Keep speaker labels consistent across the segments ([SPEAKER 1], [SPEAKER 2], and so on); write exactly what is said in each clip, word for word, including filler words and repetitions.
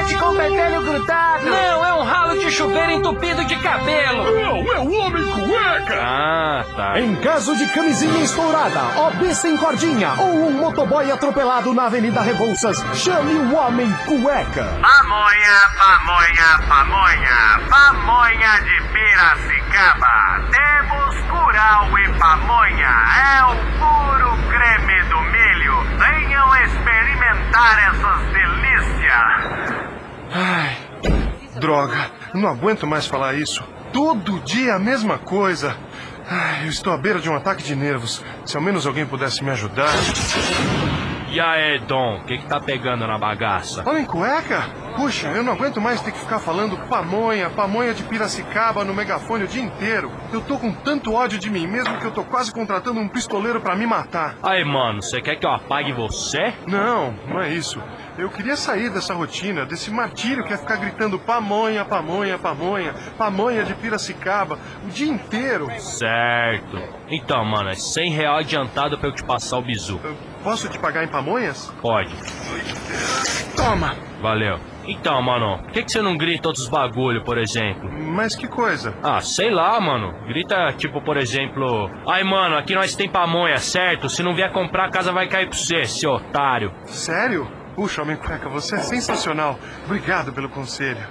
[SPEAKER 1] Gente com pentelho grudado.
[SPEAKER 2] Não, é um ralo de chuveiro entupido de cabelo.
[SPEAKER 3] Não, é o homem cueca.
[SPEAKER 2] Ah, tá.
[SPEAKER 4] Em caso de camisinha estourada, O B sem cordinha ou um motoboy atropelado na Avenida Rebouças, chame o homem cueca.
[SPEAKER 5] Pamonha, pamonha, pamonha, pamonha de Piracicaba. Temos curau e pamonha, é o puro creme do milho. Venham experimentar essas delícias.
[SPEAKER 3] Ai, droga, eu não aguento mais falar isso. Todo dia a mesma coisa. Ai, eu estou à beira de um ataque de nervos. Se ao menos alguém pudesse me ajudar.
[SPEAKER 2] E aí, Dom, o que que tá pegando na bagaça?
[SPEAKER 3] Homem cueca? Puxa, eu não aguento mais ter que ficar falando pamonha, pamonha de Piracicaba no megafone o dia inteiro. Eu tô com tanto ódio de mim mesmo que eu tô quase contratando um pistoleiro pra me matar.
[SPEAKER 2] Aí, mano, você quer que eu apague você?
[SPEAKER 3] Não, não é isso. Eu queria sair dessa rotina, desse martírio que é ficar gritando pamonha, pamonha, pamonha, pamonha de Piracicaba o dia inteiro.
[SPEAKER 2] Certo. Então, mano, é cem real adiantado pra eu te passar o bizu.
[SPEAKER 3] Eu posso te pagar em pamonhas?
[SPEAKER 2] Pode.
[SPEAKER 3] Toma!
[SPEAKER 2] Valeu. Então, mano, por que que você não grita outros bagulho, por exemplo?
[SPEAKER 3] Mas que coisa?
[SPEAKER 2] Ah, sei lá, mano. Grita, tipo, por exemplo... Ai, mano, aqui nós tem pamonha, certo? Se não vier comprar, a casa vai cair pra você, seu otário.
[SPEAKER 3] Sério? Puxa, homem cueca, você é sensacional. Obrigado pelo conselho.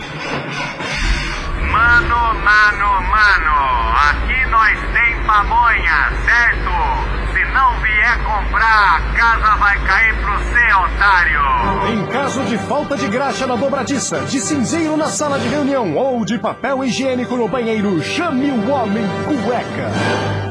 [SPEAKER 5] Mano, mano, mano, aqui nós tem pamonha, certo? Se não vier comprar, a casa vai cair pro cê, otário.
[SPEAKER 4] Em caso de falta de graxa na dobradiça, de cinzeiro na sala de reunião ou de papel higiênico no banheiro, chame o homem cueca.